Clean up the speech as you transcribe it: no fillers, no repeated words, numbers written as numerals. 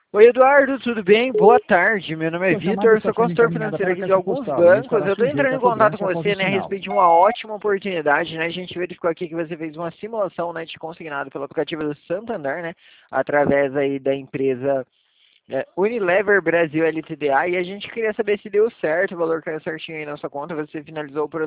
Oi, Eduardo, tudo bem? Boa tarde. Meu nome é Sua chamada Vitor, está sou sendo consultor encaminhada financeiro para a aqui de caixa alguns postal e bancos. estará Eu estou entrando sujeita em a contato com cobrança após o você, né, a sinal. respeito de uma ótima oportunidade, né? A gente verificou aqui que você fez uma simulação, né, de consignado pelo aplicativo do Santander, né, através aí da empresa Unilever Brasil LTDA, e a gente queria saber se deu certo, o valor caiu certinho aí na sua conta, você finalizou o